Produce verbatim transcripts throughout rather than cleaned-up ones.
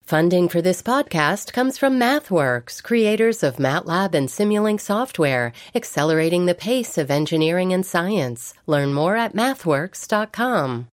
Funding for this podcast comes from MathWorks, creators of MATLAB and Simulink software, accelerating the pace of engineering and science. Learn more at mathworks dot com.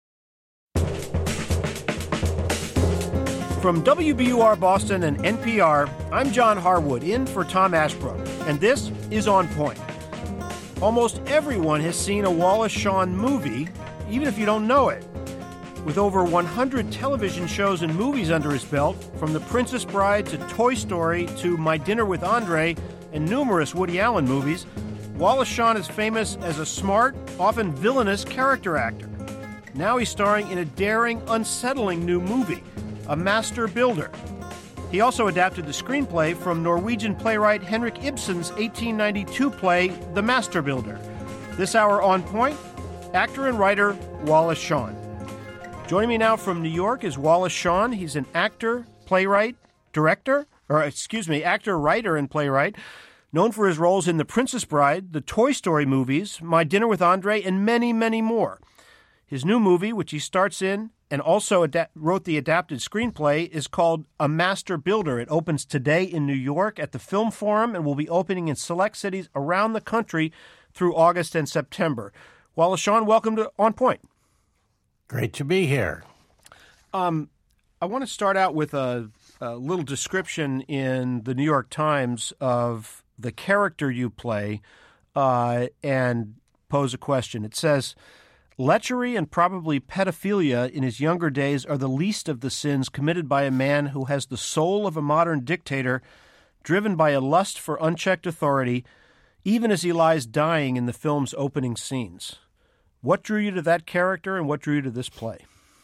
From W B U R Boston and N P R, I'm John Harwood, in for Tom Ashbrook, and this is On Point. Almost everyone has seen a Wallace Shawn movie, even if you don't know it. With over one hundred television shows and movies under his belt, from The Princess Bride to Toy Story to My Dinner with Andre and numerous Woody Allen movies, Wallace Shawn is famous as a smart, often villainous character actor. Now he's starring in a daring, unsettling new movie, A Master Builder. He also adapted the screenplay from Norwegian playwright Henrik Ibsen's eighteen ninety-two play, The Master Builder. This hour On Point, actor and writer Wallace Shawn. Joining me now from New York is Wallace Shawn. He's an actor, playwright, director, or excuse me, actor, writer, and playwright, known for his roles in The Princess Bride, the Toy Story movies, My Dinner with Andre, and many, many more. His new movie, which he starts in and also ad- wrote the adapted screenplay, is called A Master Builder. It opens today in New York at the Film Forum and will be opening in select cities around the country through August and September. Wallace Shawn, welcome to On Point. Great to be here. Um, I want to start out with a, a little description in the New York Times of the character you play uh, and pose a question. It says, lechery and probably pedophilia in his younger days are the least of the sins committed by a man who has the soul of a modern dictator, driven by a lust for unchecked authority, even as he lies dying in the film's opening scenes. What drew you to that character, and what drew you to this play?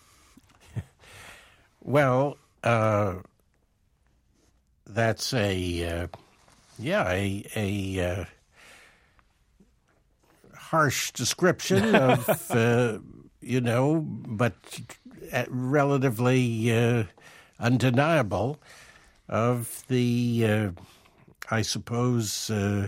Well, uh, that's a uh, yeah a a uh, harsh description of uh, you know, but relatively uh, undeniable of the uh, I suppose. Uh,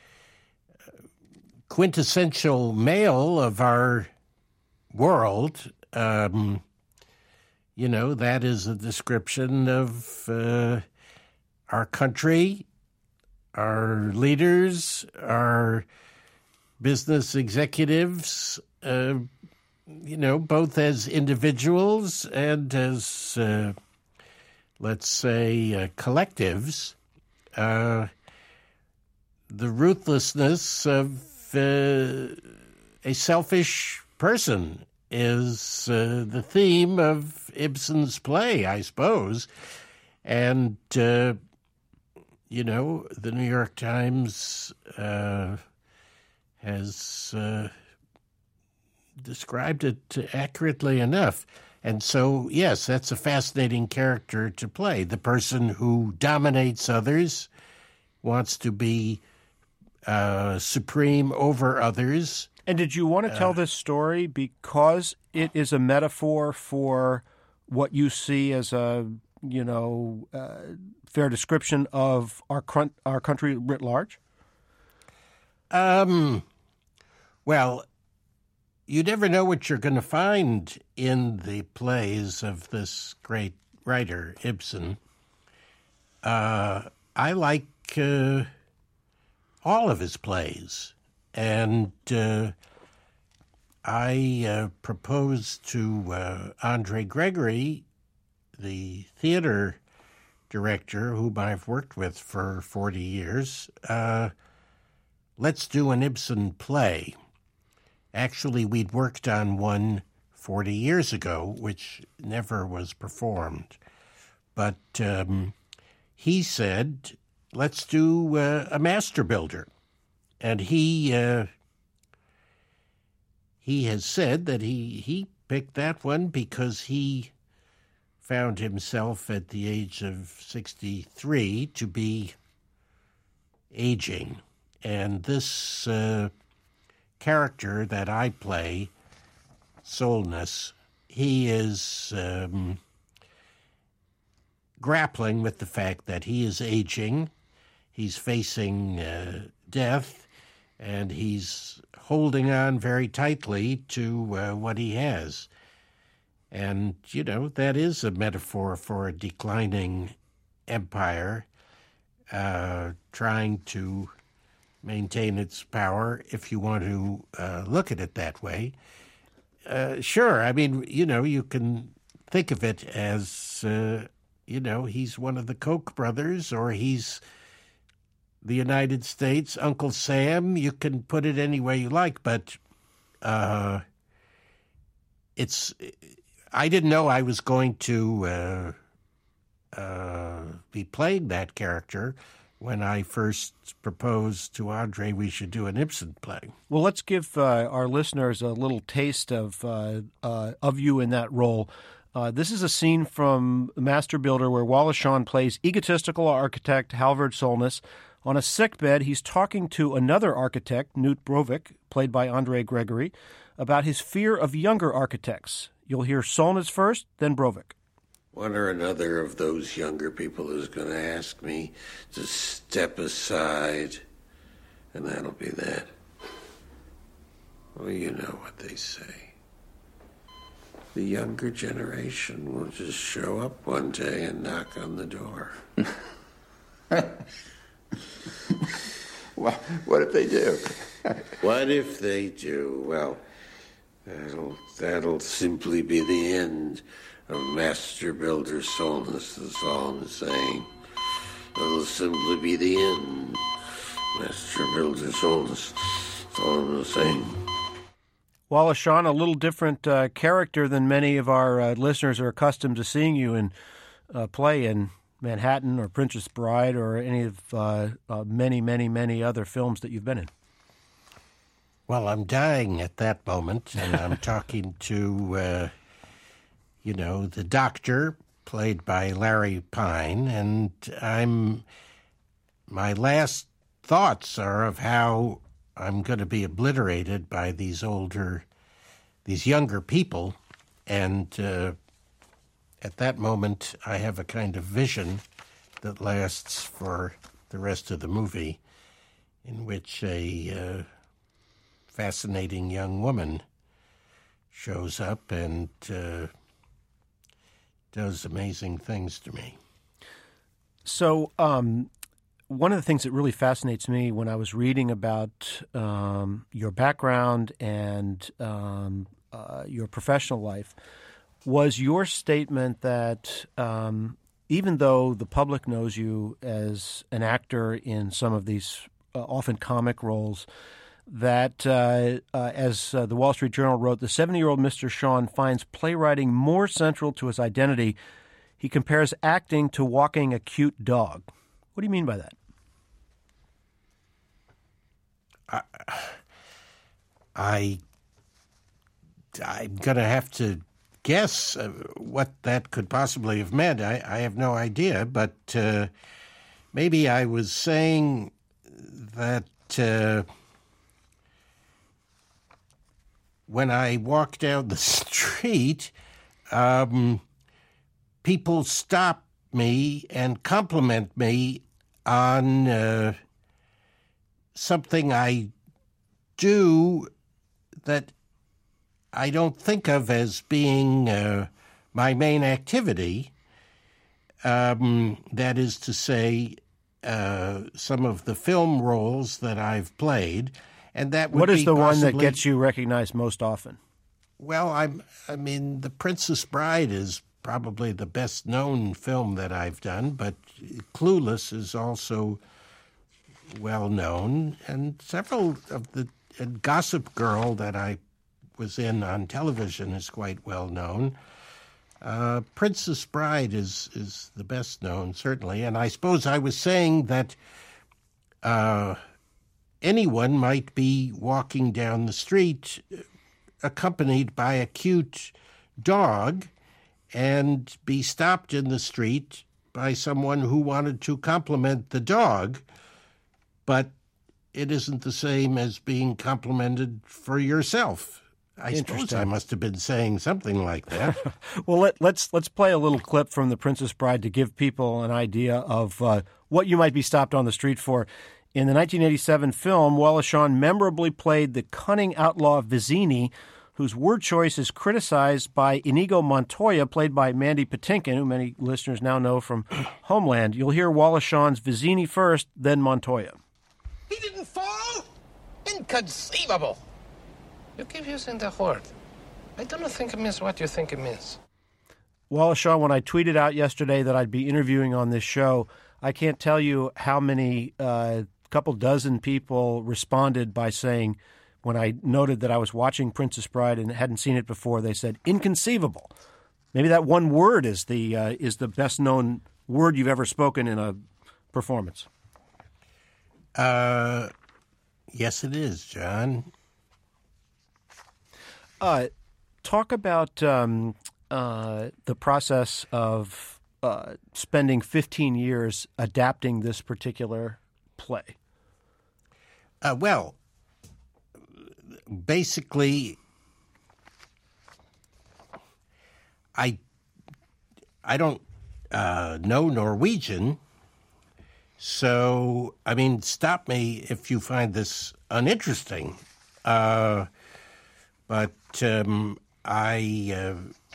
quintessential male of our world. Um, you know, that is a description of uh, our country, our leaders, our business executives, uh, you know, both as individuals and as, uh, let's say, uh, collectives. Uh, the ruthlessness of Uh, a selfish person is uh, the theme of Ibsen's play, I suppose. And, uh, you know, the New York Times uh, has uh, described it accurately enough. And so, yes, that's a fascinating character to play. The person who dominates others, wants to be Uh, supreme over others. And did you want to tell uh, this story because it is a metaphor for what you see as a, you know, uh, fair description of our cr- our country writ large? Um, well, you never know what you're going to find in the plays of this great writer, Ibsen. Uh, I like Uh, all of his plays. And uh, I uh, proposed to uh, Andre Gregory, the theater director whom I've worked with for forty years, uh, let's do an Ibsen play. Actually, we'd worked on one forty years ago, which never was performed. But um, he said, let's do uh, A Master Builder. And he uh, he has said that he, he picked that one because he found himself at the age of sixty-three to be aging. And this uh, character that I play, Solness, he is um, grappling with the fact that he is aging. He's facing uh, death, and he's holding on very tightly to uh, what he has. And, you know, that is a metaphor for a declining empire uh, trying to maintain its power, if you want to uh, look at it that way. Uh, sure, I mean, you know, you can think of it as, uh, you know, he's one of the Koch brothers, or he's the United States, Uncle Sam. You can put it any way you like, but uh, it's... I didn't know I was going to uh, uh, be playing that character when I first proposed to Andre we should do an Ibsen play. Well, let's give uh, our listeners a little taste of uh, uh, of you in that role. Uh, this is a scene from Master Builder where Wallace Shawn plays egotistical architect Halvard Solness. On a sickbed, he's talking to another architect, Knut Brovik, played by Andre Gregory, about his fear of younger architects. You'll hear Solness first, then Brovik. One or another of those younger people is going to ask me to step aside, and that'll be that. Well, you know what they say. The younger generation will just show up one day and knock on the door. Well, what if they do? What if they do? Well, that'll, that'll simply be the end of Master Builder Solness, that's all I'm saying. That'll simply be the end. Master Builder Solness, that's all I'm saying. Wallace Shawn, a little different uh, character than many of our uh, listeners are accustomed to seeing you in uh, play in Manhattan or Princess Bride or any of uh, uh, many, many, many other films that you've been in. Well, I'm dying at that moment, and I'm talking to, uh, you know, the doctor, played by Larry Pine, and I'm, my last thoughts are of how I'm going to be obliterated by these older, these younger people, and uh, at that moment I have a kind of vision that lasts for the rest of the movie, in which a uh, fascinating young woman shows up and uh, does amazing things to me. So um, one of the things that really fascinates me when I was reading about um, your background and um, uh, your professional life was your statement that um, even though the public knows you as an actor in some of these uh, often comic roles, that, uh, uh, as uh, the Wall Street Journal wrote, the seventy-year-old Mister Shawn finds playwriting more central to his identity. He compares acting to walking a cute dog. What do you mean by that? I, I I'm going to have to guess uh, what that could possibly have meant. I, I have no idea, but uh, maybe I was saying that uh, when I walk down the street, um, people stop me and compliment me on uh, something I do that I don't think of as being uh, my main activity. Um, that is to say, uh, some of the film roles that I've played. And that would What is be the possibly, one that gets you recognized most often? Well, I'm, I mean, The Princess Bride is probably the best-known film that I've done, but Clueless is also well-known, and several of the and Gossip Girl that I was in on television is quite well-known. Uh, Princess Bride is, is the best-known, certainly, and I suppose I was saying that uh, anyone might be walking down the street accompanied by a cute dog and be stopped in the street by someone who wanted to compliment the dog, but it isn't the same as being complimented for yourself. I suppose I must have been saying something like that. Well, let, let's let's play a little clip from The Princess Bride to give people an idea of uh, what you might be stopped on the street for. In the nineteen eighty-seven film, Wallace Shawn memorably played the cunning outlaw Vizzini, whose word choice is criticized by Inigo Montoya, played by Mandy Patinkin, who many listeners now know from Homeland. You'll hear Wallace Shawn's Vizzini first, then Montoya. He didn't fall? Inconceivable. You keep using the word. I don't think it means what you think it means. Wallace Shawn, when I tweeted out yesterday that I'd be interviewing on this show, I can't tell you how many, uh, couple dozen people responded by saying, when I noted that I was watching Princess Bride and hadn't seen it before, they said, inconceivable. Maybe that one word is the uh, is the best-known word you've ever spoken in a performance. Uh, yes, it is, John. Uh, talk about um, uh, the process of uh, spending fifteen years adapting this particular play. Uh, well, basically, I I don't uh, know Norwegian, so I mean, stop me if you find this uninteresting. Uh, but um, I uh,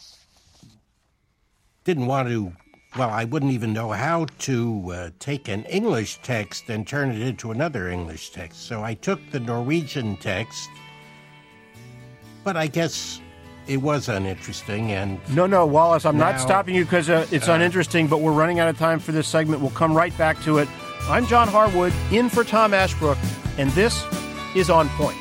didn't want to. Well, I wouldn't even know how to uh, take an English text and turn it into another English text. So I took the Norwegian text. But I guess it was uninteresting, and... No, no, Wallace, I'm now, not stopping you because uh, it's uh, uninteresting, but we're running out of time for this segment. We'll come right back to it. I'm John Harwood, in for Tom Ashbrook, and this is On Point.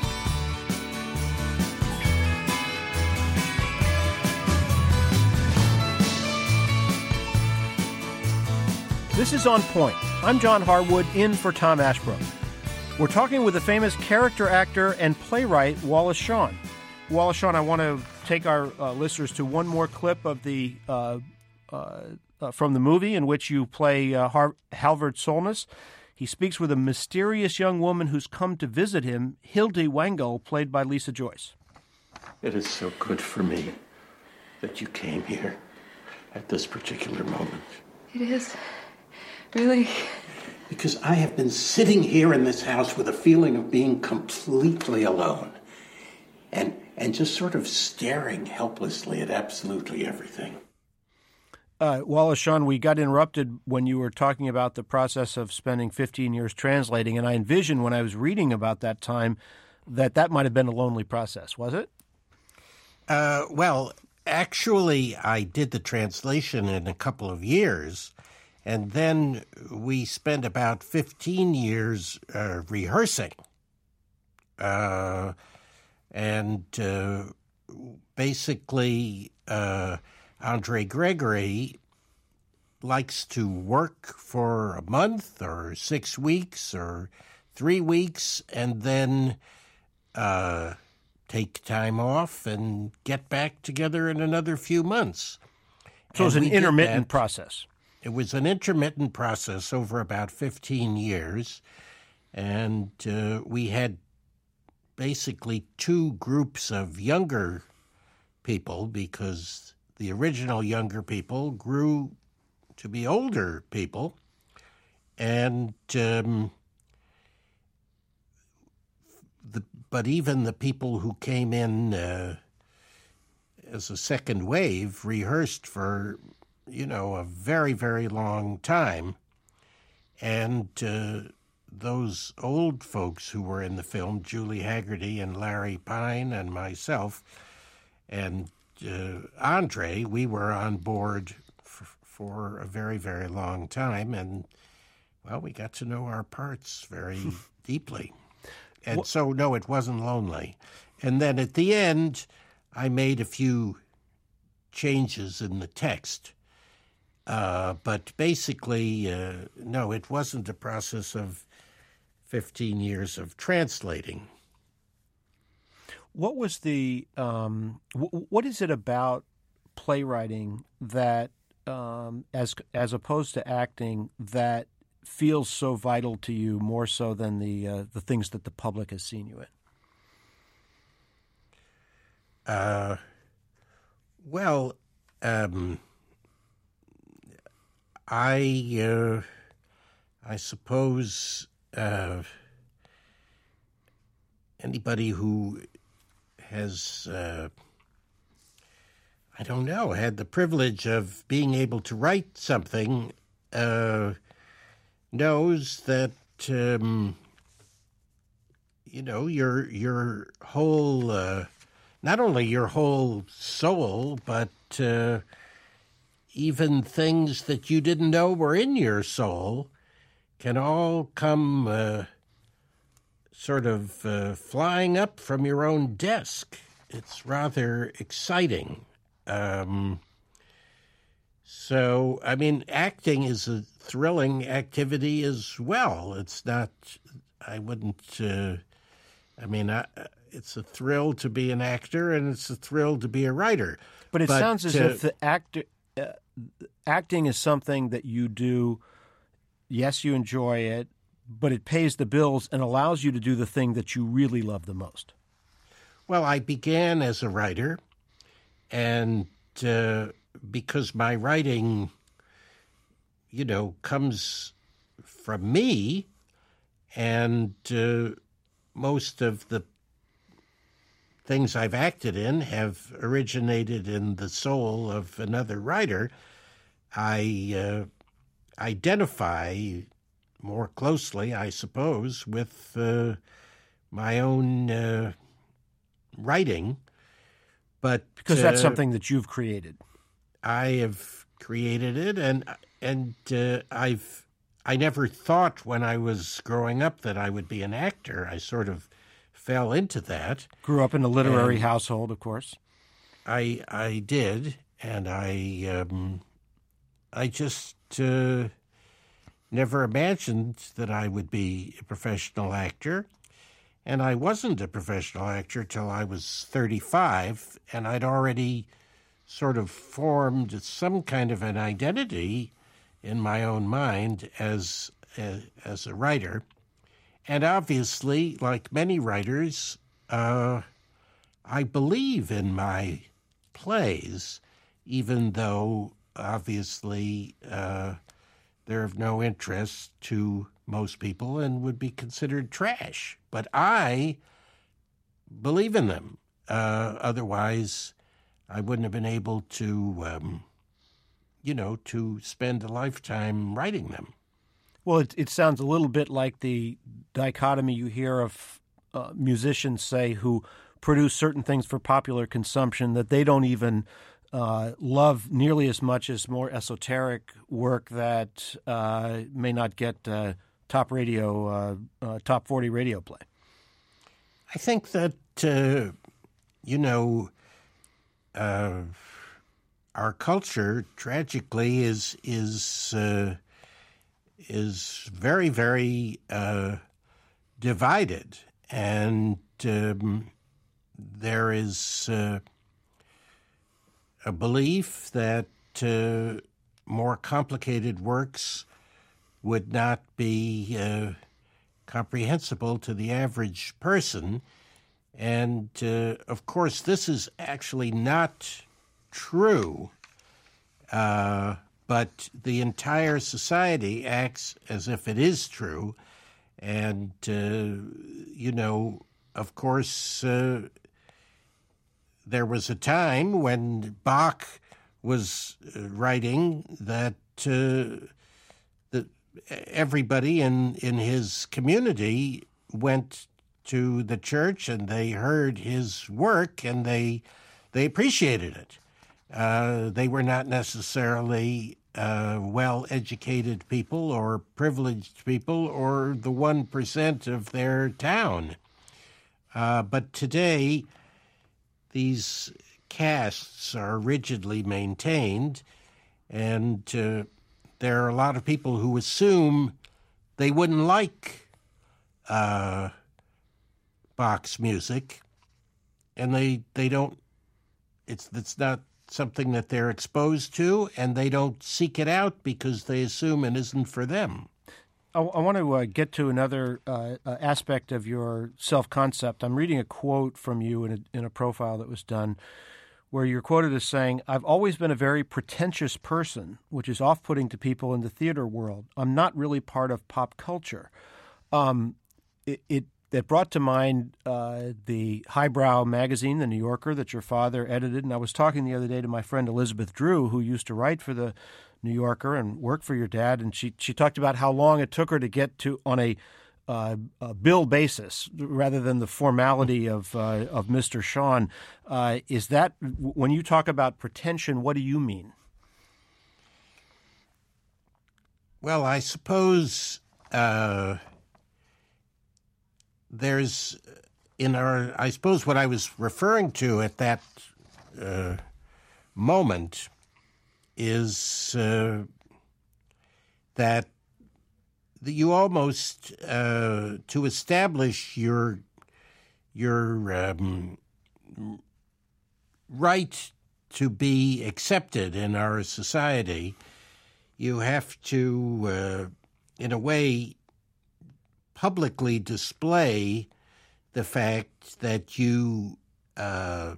This is On Point. I'm John Harwood, in for Tom Ashbrook. We're talking with the famous character actor and playwright Wallace Shawn. Wallace Shawn, I want to take our uh, listeners to one more clip of the uh, uh, uh, from the movie in which you play uh, Har- Halvard Solness. He speaks with a mysterious young woman who's come to visit him, Hilde Wangel, played by Lisa Joyce. It is so good for me that you came here at this particular moment. It is. Really? Because I have been sitting here in this house with a feeling of being completely alone. And and just sort of staring helplessly at absolutely everything. Uh, Wallace Shawn, we got interrupted when you were talking about the process of spending fifteen years translating, and I envisioned when I was reading about that time that that might have been a lonely process, was it? Uh, well, actually, I did the translation in a couple of years, and then we spent about fifteen years uh, rehearsing. Uh And uh, basically, uh, Andre Gregory likes to work for a month or six weeks or three weeks and then uh, take time off and get back together in another few months. So it was an intermittent process. It was an intermittent process over about fifteen years, and uh, we had basically two groups of younger people because the original younger people grew to be older people. And um, the, but even the people who came in uh, as a second wave rehearsed for, you know, a very, very long time. And uh, those old folks who were in the film, Julie Haggerty and Larry Pine and myself and uh, Andre, we were on board f- for a very, very long time. And, well, we got to know our parts very deeply. And what? So, no, it wasn't lonely. And then at the end, I made a few changes in the text. Uh, but basically, uh, no, it wasn't a process of fifteen years of translating. What was the, um, w- what is it about playwriting that, um, as as opposed to acting, that feels so vital to you more so than the uh, the things that the public has seen you in? Uh, well, um, I, uh, I suppose uh, anybody who has, uh, I don't know, had the privilege of being able to write something uh, knows that, um, you know, your your whole, uh, not only your whole soul, but uh, even things that you didn't know were in your soul can all come uh, sort of uh, flying up from your own desk. It's rather exciting. Um, so, I mean, acting is a thrilling activity as well. It's not, I wouldn't, uh, I mean, I, it's a thrill to be an actor and it's a thrill to be a writer. But it but, sounds as uh, if the actor, uh, acting is something that you do, yes, you enjoy it, but it pays the bills and allows you to do the thing that you really love the most. Well, I began as a writer, and uh, because my writing, you know, comes from me, and uh, most of the things I've acted in have originated in the soul of another writer, I uh, identify more closely, I suppose, with uh, my own uh, writing. But because that's uh, something that you've created. I have created it, and and uh, I've I never thought when I was growing up that I would be an actor. I sort of fell into that. Grew up in a literary and household, of course. I I did, and I um, I just uh, never imagined that I would be a professional actor. And I wasn't a professional actor till I was thirty-five, and I'd already sort of formed some kind of an identity in my own mind as a, as a writer. And obviously, like many writers, uh, I believe in my plays, even though obviously uh, they're of no interest to most people and would be considered trash. But I believe in them. Uh, otherwise, I wouldn't have been able to, um, you know, to spend a lifetime writing them. Well, it, it sounds a little bit like the dichotomy you hear of uh, musicians say who produce certain things for popular consumption that they don't even uh, love nearly as much as more esoteric work that uh, may not get uh, top radio, uh, uh, top forty radio play. I think that, uh, you know, uh, our culture, tragically, is is uh, is very, very uh, divided, and um, there is uh, a belief that uh, more complicated works would not be uh, comprehensible to the average person. And, uh, of course, this is actually not true, uh, but the entire society acts as if it is true. And, uh, you know, of course, uh, there was a time when Bach was uh, writing that uh, the, everybody in, in his community went to the church and they heard his work and they they appreciated it. Uh, they were not necessarily uh, well-educated people or privileged people or the one percent of their town. Uh, but today, these castes are rigidly maintained, and uh, there are a lot of people who assume they wouldn't like uh, Bach's music, and they they don't. It's it's not something that they're exposed to, and they don't seek it out because they assume it isn't for them. I, I want to uh, get to another uh, uh, aspect of your self-concept. I'm reading a quote from you in a, in a profile that was done where you're quoted as saying, "I've always been a very pretentious person, which is off-putting to people in the theater world. I'm not really part of pop culture." Um, it, it that brought to mind uh, the highbrow magazine, The New Yorker, that your father edited. And I was talking the other day to my friend Elizabeth Drew, who used to write for The New Yorker and work for your dad, and she, she talked about how long it took her to get to on a, uh, a bill basis rather than the formality of uh, of Mister Sean. Uh, is that, when you talk about pretension, what do you mean? Well, I suppose uh, there's in our, I suppose what I was referring to at that uh, moment is uh, that that you almost, uh, to establish your your um, right to be accepted in our society, you have to, uh, in a way, publicly display the fact that you uh,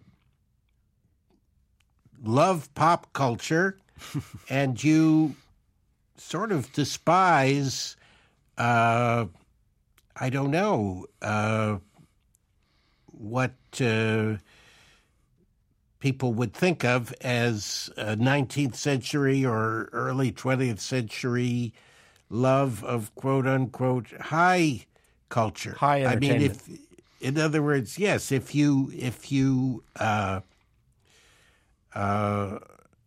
love pop culture and you sort of despise, uh, I don't know, uh, what uh, people would think of as a nineteenth century or early twentieth century love of quote-unquote high culture. High entertainment. I mean, if, in other words, yes, if you, if you, uh, uh,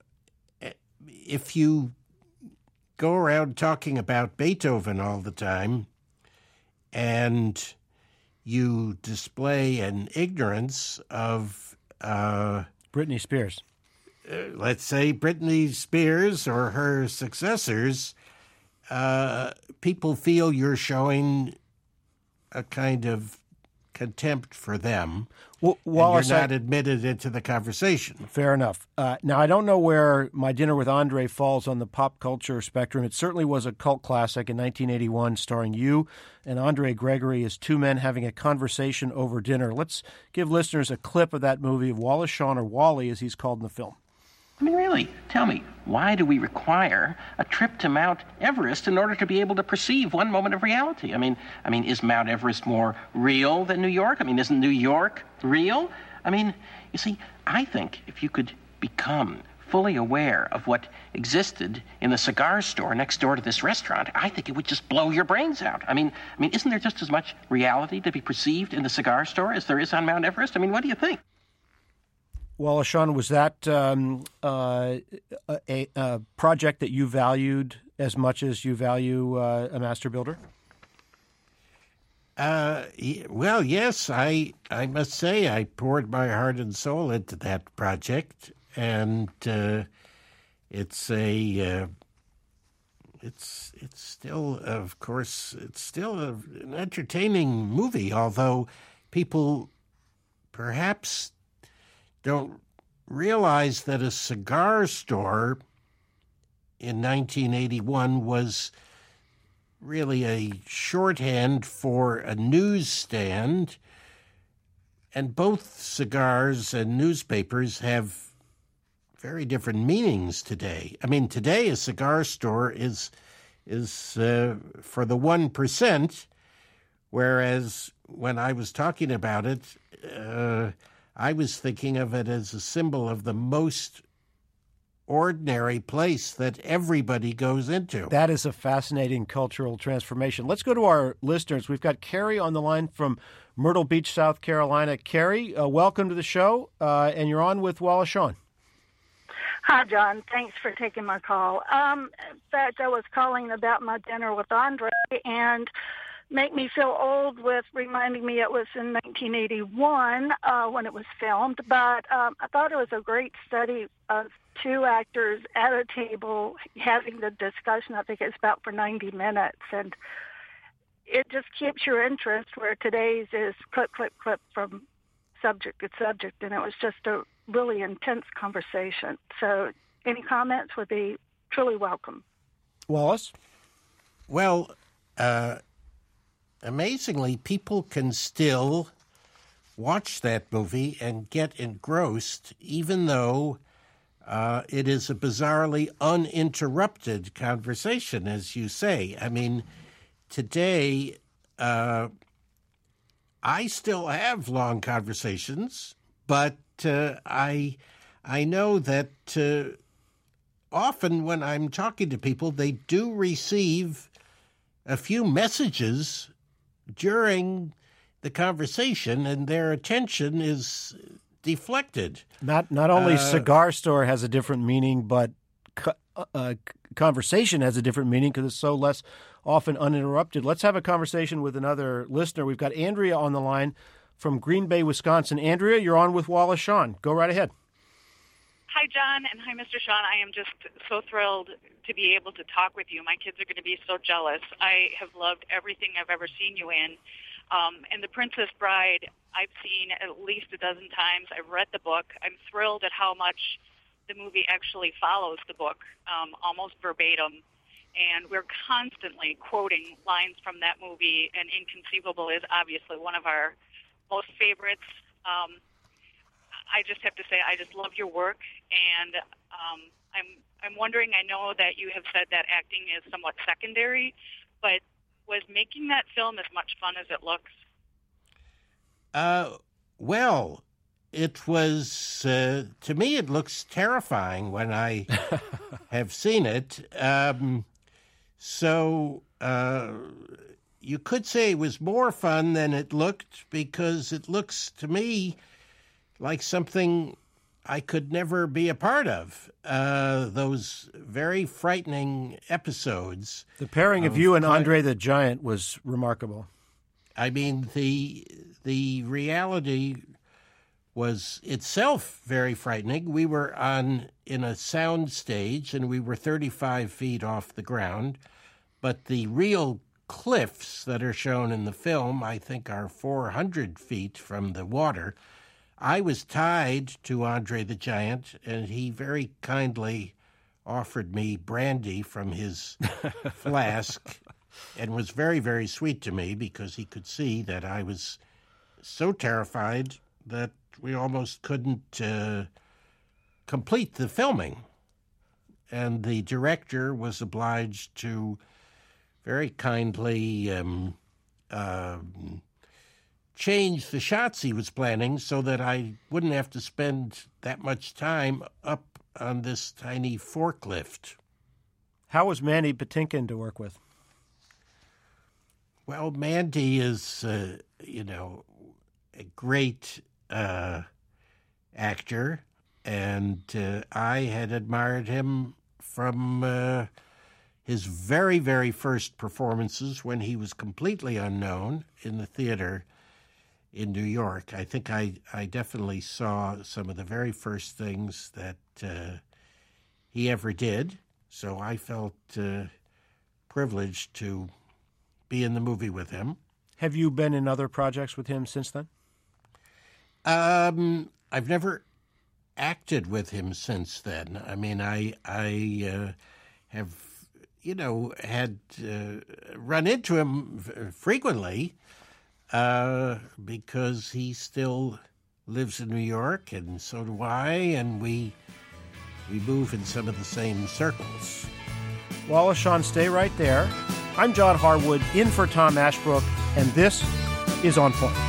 if you go around talking about Beethoven all the time and you display an ignorance of uh, Britney Spears. Uh, let's say Britney Spears or her successors, uh, people feel you're showing a kind of contempt for them. Well, and Wallace, you're not I, admitted into the conversation. Fair enough. Uh, now, I don't know where My Dinner with Andre falls on the pop culture spectrum. It certainly was a cult classic in nineteen eighty-one, starring you and Andre Gregory as two men having a conversation over dinner. Let's give listeners a clip of that movie of Wallace Shawn, or Wally, as he's called in the film. I mean, really, tell me, why do we require a trip to Mount Everest in order to be able to perceive one moment of reality? I mean, I mean, is Mount Everest more real than New York? I mean, isn't New York real? I mean, you see, I think if you could become fully aware of what existed in the cigar store next door to this restaurant, I think it would just blow your brains out. I mean, I mean, isn't there just as much reality to be perceived in the cigar store as there is on Mount Everest? I mean, what do you think? Wallace Shawn, was that um, uh, a, a project that you valued as much as you value uh, a master builder? Uh, well, yes, I I must say I poured my heart and soul into that project, and uh, it's a uh, it's it's still, of course, it's still a, an entertaining movie, although people perhaps don't realize that a cigar store in nineteen eighty-one was really a shorthand for a newsstand, and both cigars and newspapers have very different meanings today. I mean, today a cigar store is is uh, for the one percent, whereas when I was talking about it, uh, I was thinking of it as a symbol of the most ordinary place that everybody goes into. That is a fascinating cultural transformation. Let's go to our listeners. We've got Carrie on the line from Myrtle Beach, South Carolina. Carrie, uh, welcome to the show, uh, and you're on with Wallace Shawn. Hi, John. Thanks for taking my call. Um, in fact, I was calling about My Dinner with Andre, and make me feel old with reminding me it was in nineteen eighty-one uh, when it was filmed. But um, I thought it was a great study of two actors at a table having the discussion. I think it's about for ninety minutes. And it just keeps your interest, where today's is clip, clip, clip from subject to subject. And it was just a really intense conversation. So any comments would be truly welcome. Wallace? Well, uh, amazingly, people can still watch that movie and get engrossed, even though uh, it is a bizarrely uninterrupted conversation, as you say. I mean, today, uh, I still have long conversations, but uh, I I know that uh, often when I'm talking to people, they do receive a few messages during the conversation, and their attention is deflected. Not not only uh, cigar store has a different meaning, but co- uh, conversation has a different meaning because it's so less often uninterrupted. Let's have a conversation with another listener. We've got Andrea on the line from Green Bay, Wisconsin. Andrea, you're on with Wallace Shawn. Go right ahead. Hi, John, and hi, Mister Shawn. I am just so thrilled to be able to talk with you. My kids are going to be so jealous. I have loved everything I've ever seen you in. Um, and The Princess Bride, I've seen at least a dozen times. I've read the book. I'm thrilled at how much the movie actually follows the book, um, almost verbatim. And we're constantly quoting lines from that movie, and Inconceivable is obviously one of our most favorites. Um, I just have to say, I just love your work, and um, I'm I'm wondering, I know that you have said that acting is somewhat secondary, but was making that film as much fun as it looks? Uh, well, it was, uh, to me, it looks terrifying when I have seen it. Um, so uh, you could say it was more fun than it looked, because it looks to me like something I could never be a part of. Uh, those very frightening episodes. The pairing of, of you and Andre the Giant was remarkable. I mean, the the reality was itself very frightening. We were on in a sound stage, and we were thirty-five feet off the ground, but the real cliffs that are shown in the film, I think, are four hundred feet from the water. I was tied to Andre the Giant, and he very kindly offered me brandy from his flask and was very, very sweet to me, because he could see that I was so terrified that we almost couldn't uh, complete the filming. And the director was obliged to very kindly um, uh, change the shots he was planning so that I wouldn't have to spend that much time up on this tiny forklift. How was Mandy Patinkin to work with? Well, Mandy is, uh, you know, a great uh, actor, and uh, I had admired him from uh, his very, very first performances when he was completely unknown in the theater in New York. I think I, I definitely saw some of the very first things that uh, he ever did, so I felt uh, privileged to be in the movie with him. Have you been in other projects with him since then? Um, I've never acted with him since then. I mean, I I uh, have, you know, had uh, run into him f- frequently uh, because he still lives in New York, and so do I, and we we move in some of the same circles. Wallace Shawn, stay right there. I'm John Harwood, in for Tom Ashbrook, and this is On Point.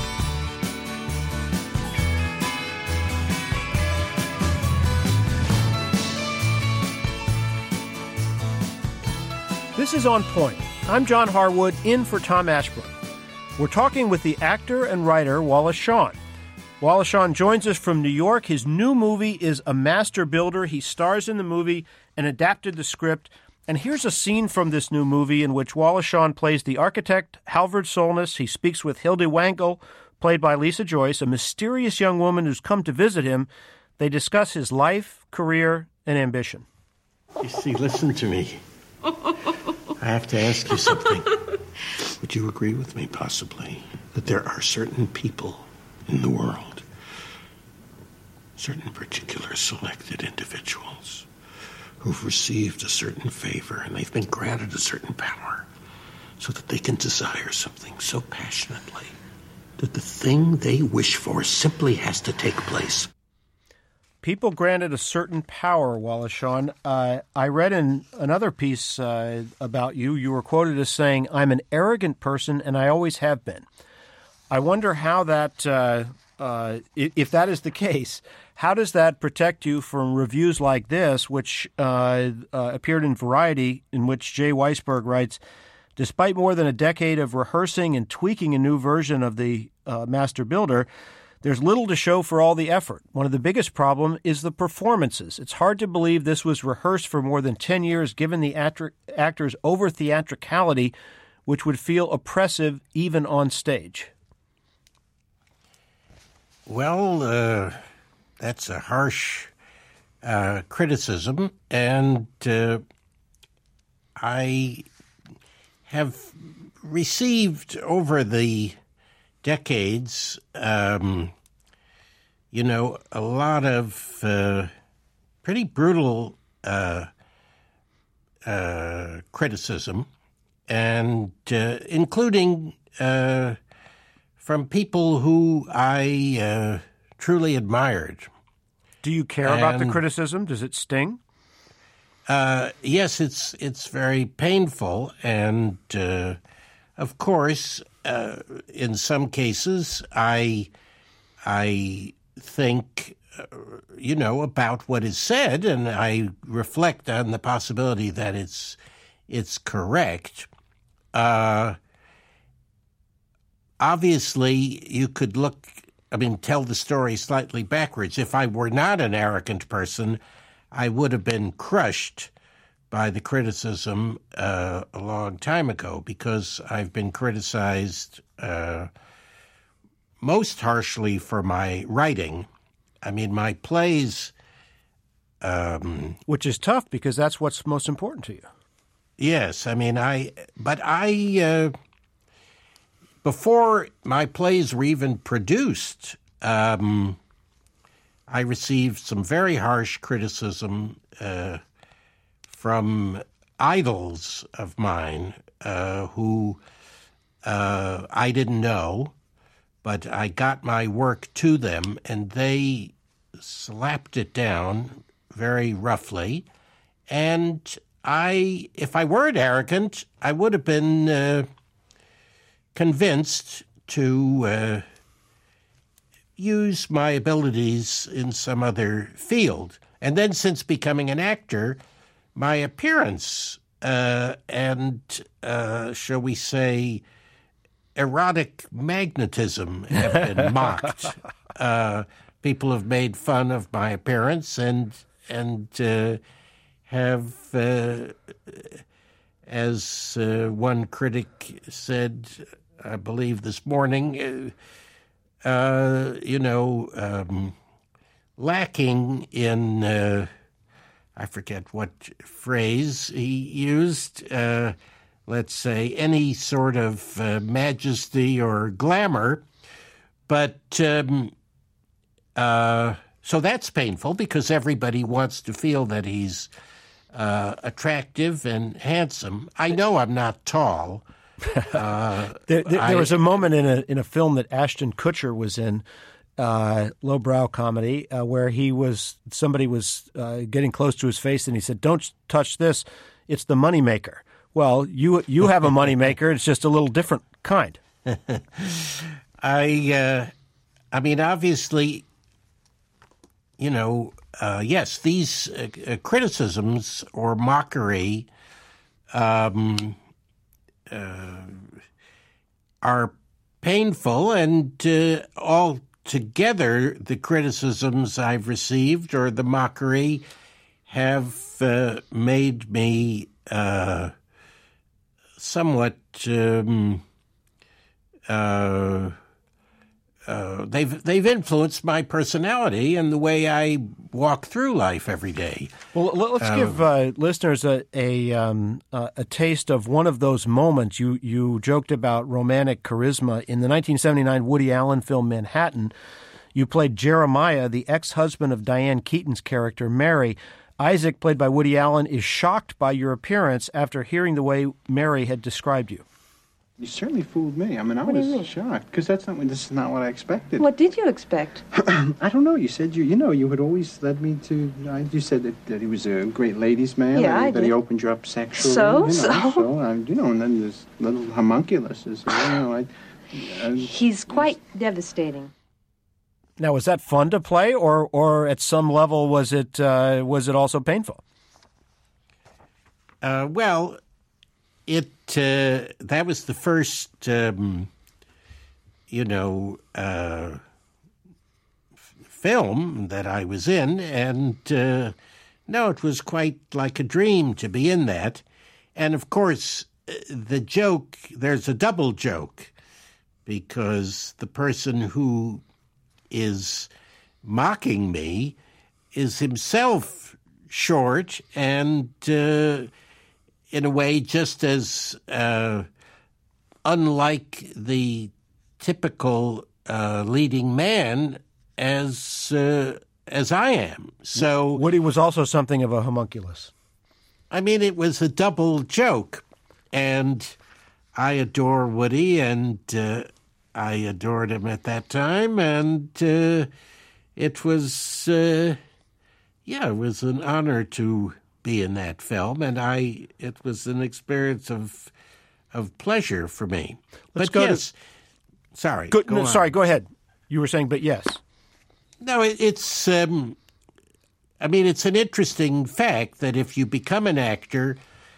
This is On Point. I'm John Harwood, in for Tom Ashbrook. We're talking with the actor and writer Wallace Shawn. Wallace Shawn joins us from New York. His new movie is A Master Builder. He stars in the movie and adapted the script. And here's a scene from this new movie in which Wallace Shawn plays the architect, Halvard Solness. He speaks with Hilde Wangel, played by Lisa Joyce, a mysterious young woman who's come to visit him. They discuss his life, career, and ambition. You see, listen to me. I have to ask you something. Would you agree with me, possibly, that there are certain people in the world, certain particular selected individuals, who've received a certain favor and they've been granted a certain power so that they can desire something so passionately that the thing they wish for simply has to take place? People granted a certain power, Wallace Shawn. Uh, I read in another piece uh, about you, you were quoted as saying, "I'm an arrogant person and I always have been." I wonder how that, uh, uh, if that is the case, how does that protect you from reviews like this, which uh, uh, appeared in Variety, in which Jay Weisberg writes, despite more than a decade of rehearsing and tweaking a new version of the uh, Master Builder, there's little to show for all the effort. One of the biggest problems is the performances. It's hard to believe this was rehearsed for more than ten years, given the actor- actor's over-theatricality, which would feel oppressive even on stage. Well, uh, that's a harsh uh, criticism, and uh, I have received over the decades, um, you know, a lot of uh, pretty brutal uh, uh, criticism, and uh, including uh, from people who I uh, truly admired. Do you care and, about the criticism? Does it sting? Uh, yes, it's it's very painful, and uh, of course, uh, in some cases, I I think uh, you know about what is said, and I reflect on the possibility that it's it's correct. Uh, obviously, you could look. I mean, tell the story slightly backwards. If I were not an arrogant person, I would have been crushed by the criticism uh, a long time ago, because I've been criticized uh, most harshly for my writing. I mean, my plays... Um, Which is tough, because that's what's most important to you. Yes, I mean, I... But I... Uh, before my plays were even produced, um, I received some very harsh criticism uh, from idols of mine uh, who uh, I didn't know, but I got my work to them, and they slapped it down very roughly. And I, if I weren't arrogant, I would have been uh, convinced to uh, use my abilities in some other field. And then, since becoming an actor, my appearance uh, and, uh, shall we say, erotic magnetism have been mocked. Uh, people have made fun of my appearance and and uh, have, uh, as uh, one critic said, I believe this morning, uh, uh, you know, um, lacking in, uh, I forget what phrase he used, uh, let's say, any sort of uh, majesty or glamour. But um, uh, so that's painful, because everybody wants to feel that he's uh, attractive and handsome. I know I'm not tall. Uh, there there, I, there was a moment in a in a film that Ashton Kutcher was in, uh, lowbrow comedy, uh, where he was somebody was uh, getting close to his face, and he said, "Don't touch this; it's the moneymaker." Well, you you have a moneymaker; it's just a little different kind. I uh, I mean, obviously, you know, uh, yes, these uh, uh, criticisms or mockery. Um, Uh, are painful, and uh, altogether the criticisms I've received or the mockery have uh, made me uh, somewhat um, uh, uh, they've they've influenced my personality and the way I walk through life every day. Well, let's um, give uh, listeners a a, um, a taste of one of those moments. You you joked about romantic charisma in the nineteen seventy-nine Woody Allen film Manhattan. You played Jeremiah, the ex-husband of Diane Keaton's character Mary. Isaac, played by Woody Allen, is shocked by your appearance after hearing the way Mary had described you. You certainly fooled me. I mean, I what was shocked, because that's not this is not what I expected. What did you expect? I don't know. You said you you know you had always led me to. Uh, you said that, that he was a great ladies' man. Yeah, that, I that did. he opened you up sexually. So you know, so. so uh, you know, and then there's little homunculuses. You know, I He's quite devastating. Now, was that fun to play, or or at some level was it uh, was it also painful? Uh, well, it uh, that was the first, um, you know, uh, f- film that I was in, and uh, no, it was quite like a dream to be in that. And of course, the joke, there's a double joke, because the person who is mocking me is himself short and, uh, in a way, just as uh, unlike the typical uh, leading man as uh, as I am. So Woody was also something of a homunculus. I mean, it was a double joke, and I adore Woody, and uh, I adored him at that time, and uh, it was, uh, yeah, it was an honor to be in that film, and I, it was an experience of of pleasure for me. Let's but go yes, to, sorry, go, go no, on. sorry, go ahead. You were saying, but yes. No, it, it's, um, I mean, it's an interesting fact that if you become an actor,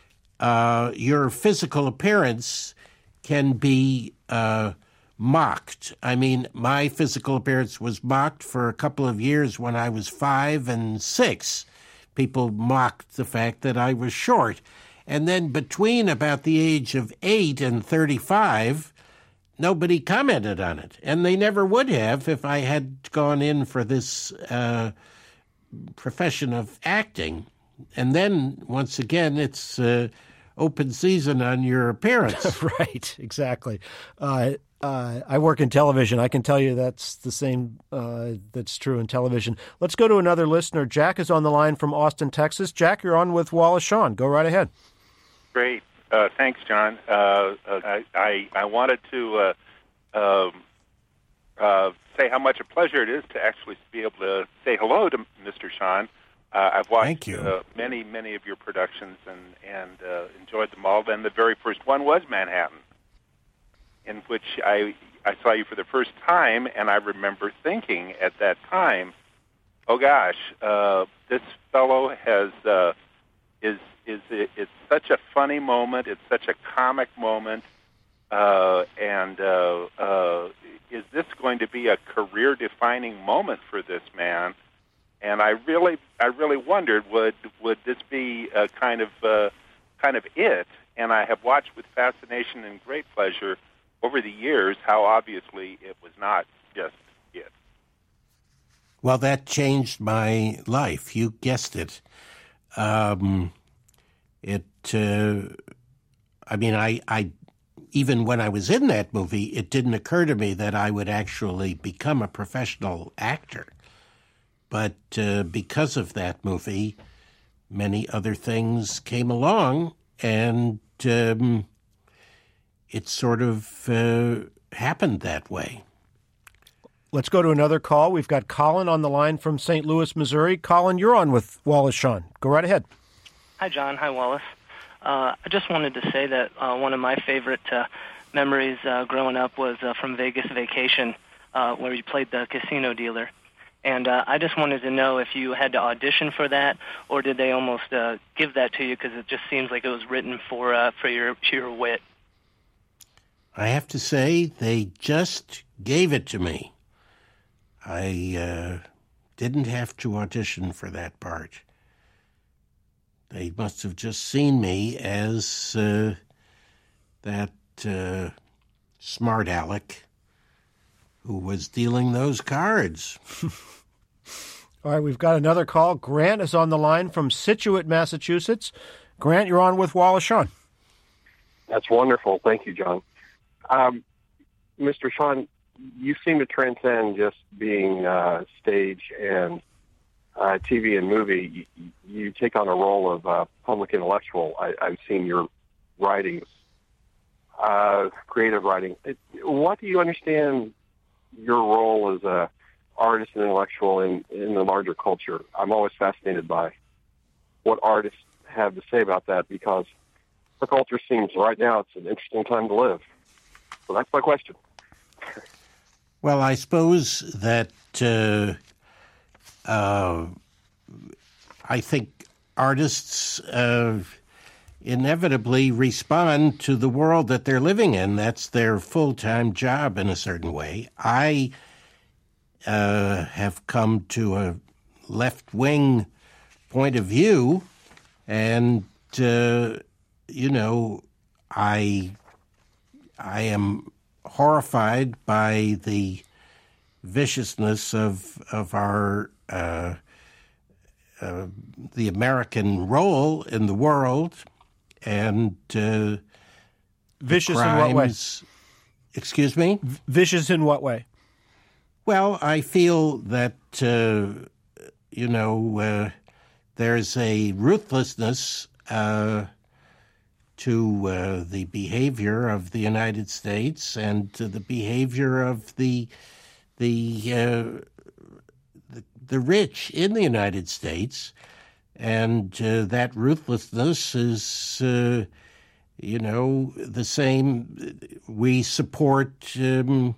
uh, your physical appearance can be uh, mocked. I mean, my physical appearance was mocked for a couple of years when I was five and six. People mocked the fact that I was short. And then between about the age of eight and thirty-five, nobody commented on it. And they never would have if I had gone in for this uh, profession of acting. And then, once again, it's uh, open season on your appearance. Right, exactly. Uh, uh, I work in television. I can tell you that's the same, uh, that's true in television. Let's go to another listener. Jack is on the line from Austin, Texas. Jack, you're on with Wallace Shawn. Go right ahead. Great. Uh, thanks, John. Uh, uh, I, I I wanted to uh, um, uh, say how much a pleasure it is to actually be able to say hello to Mister Shawn. Uh, I've watched uh, many, many of your productions and, and uh, enjoyed them all. And the very first one was Manhattan, in which I I saw you for the first time, and I remember thinking at that time, oh gosh, uh, this fellow has uh, is is it's such a funny moment, it's such a comic moment, uh, and uh, uh, is this going to be a career-defining moment for this man? And I really, I really wondered, would would this be a kind of uh, kind of it? And I have watched with fascination and great pleasure over the years how obviously it was not just it. Well, that changed my life. You guessed it. Um, it. Uh, I mean, I, I. Even when I was in that movie, it didn't occur to me that I would actually become a professional actor. But uh, because of that movie, many other things came along, and um, it sort of uh, happened that way. Let's go to another call. We've got Colin on the line from Saint Louis, Missouri. Colin, you're on with Wallace Shawn. Go right ahead. Hi, John. Hi, Wallace. Uh, I just wanted to say that uh, one of my favorite uh, memories uh, growing up was uh, from Vegas Vacation, uh, where you played the casino dealer. And uh, I just wanted to know if you had to audition for that, or did they almost uh, give that to you because it just seems like it was written for uh, for your sheer wit? I have to say, they just gave it to me. I uh, didn't have to audition for that part. They must have just seen me as uh, that uh, smart aleck who was dealing those cards. All right, we've got another call. Grant is on the line from Scituate, Massachusetts. Grant, you're on with Wallace Shawn. That's wonderful. Thank you, John. Um, Mister Shawn, you seem to transcend just being uh, stage and uh, T V and movie. You, you take on a role of uh, public intellectual. I, I've seen your writings, uh, creative writing. It, what do you understand your role as a artist and intellectual in, in the larger culture? I'm always fascinated by what artists have to say about that, because the culture seems right now it's an interesting time to live. So that's my question. Well, I suppose that uh, uh, I think artists uh, inevitably respond to the world that they're living in. That's their full-time job in a certain way. I uh, have come to a left-wing point of view, and, uh, you know, I I am horrified by the viciousness of of our uh, uh, the American role in the world, and uh, vicious in what way? Excuse me? V- vicious in what way? Well, I feel that uh, you know uh, there's a ruthlessness Uh, to uh, the behavior of the United States and to the behavior of the the, uh, the the rich in the United States, and uh, that ruthlessness is, uh, you know, the same. We support um,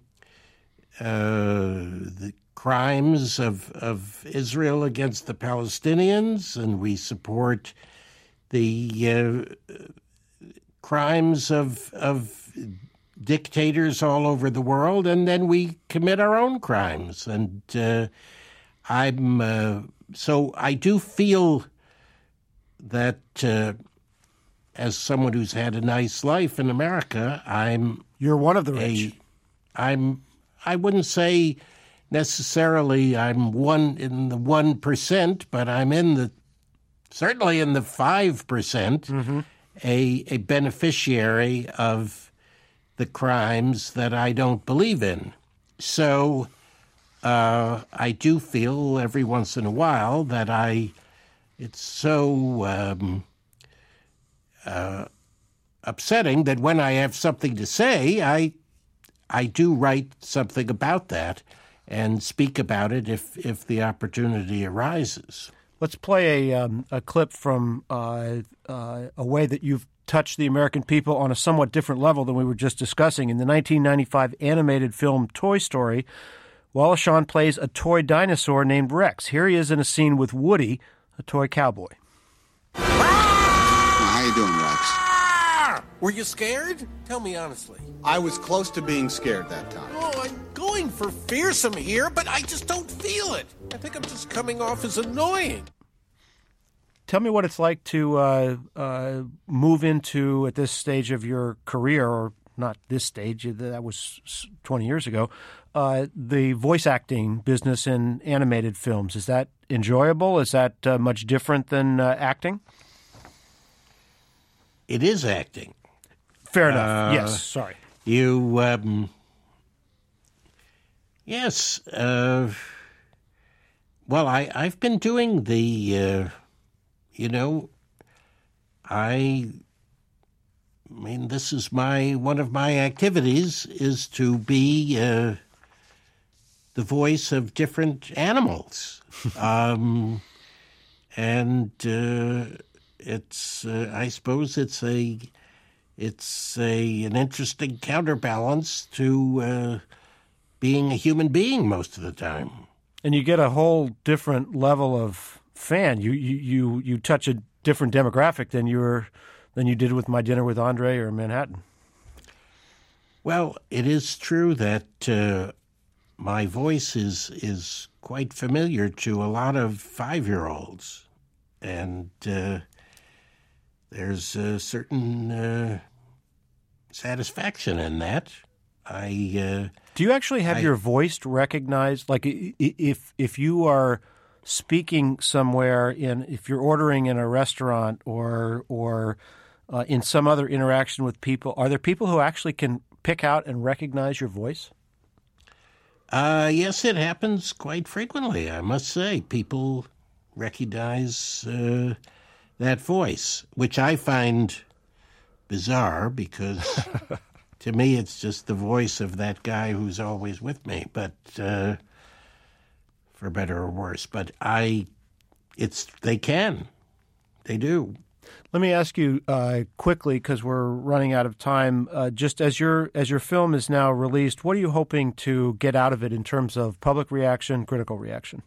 uh, the crimes of of Israel against the Palestinians, and we support the uh, crimes of of dictators all over the world, and then we commit our own crimes. And uh, I'm uh, so I do feel that uh, as someone who's had a nice life in America, I'm you're one of the rich. A, I'm I wouldn't say necessarily I'm one in the one percent, but I'm in the certainly in the five percent. Mm-hmm. A, a beneficiary of the crimes that I don't believe in. So uh, I do feel every once in a while that I, it's so um, uh, upsetting that when I have something to say, I I do write something about that and speak about it if, if the opportunity arises. Let's play a um, a clip from uh, uh, a way that you've touched the American people on a somewhat different level than we were just discussing. In the nineteen ninety-five animated film Toy Story, Wallace Shawn plays a toy dinosaur named Rex. Here he is in a scene with Woody, a toy cowboy. How you doing, Rex? Were you scared? Tell me honestly. I was close to being scared that time. Oh, I'm going for fearsome here, but I just don't feel it. I think I'm just coming off as annoying. Tell me what it's like to uh, uh, move into, at this stage of your career, or not this stage, that was twenty years ago, uh, the voice acting business in animated films. Is that enjoyable? Is that uh, much different than uh, acting? It is acting. Fair enough. Uh, yes, sorry. You, um, yes. Uh, well, I, I've been doing the, uh, you know, I, I mean, this is my, one of my activities is to be uh, the voice of different animals. um, and uh, it's, uh, I suppose it's a, It's a an interesting counterbalance to uh, being a human being most of the time. And you get a whole different level of fan. You you you, you touch a different demographic than you were than you did with My Dinner with Andre or Manhattan. Well, it is true that uh, my voice is is quite familiar to a lot of five-year-olds, and uh, there's a certain uh, satisfaction in that. I uh, do you actually have I, your voice recognized? Like, if if you are speaking somewhere in, if you're ordering in a restaurant or or uh, in some other interaction with people, are there people who actually can pick out and recognize your voice? Uh, yes, it happens quite frequently. I must say, people recognize uh, that voice, which I find bizarre because to me it's just the voice of that guy who's always with me, but uh, for better or worse. But I, it's they can, they do. Let me ask you uh, quickly, because we're running out of time. Uh, just as your as your film is now released, what are you hoping to get out of it in terms of public reaction, critical reaction?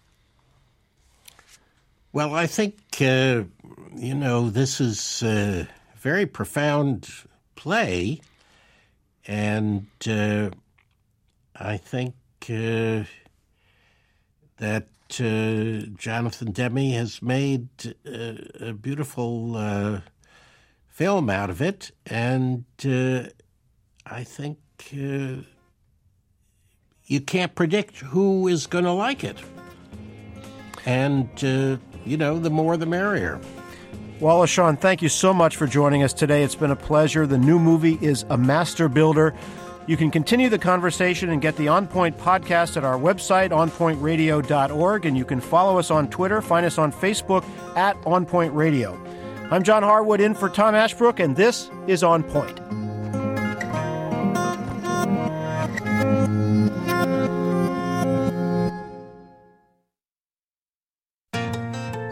Well, I think, uh, you know, this is a very profound play, and uh, I think uh, that uh, Jonathan Demme has made uh, a beautiful uh, film out of it, and uh, I think uh, you can't predict who is going to like it. And, uh, you know, the more the merrier. Wallace Shawn, thank you so much for joining us today. It's been a pleasure. The new movie is A Master Builder. You can continue the conversation and get the On Point podcast at our website, on point radio dot org, and you can follow us on Twitter. Find us on Facebook at On Point Radio. I'm John Harwood in for Tom Ashbrook, and this is On Point.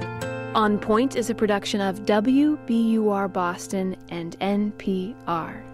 On Point is a production of W B U R Boston and N P R.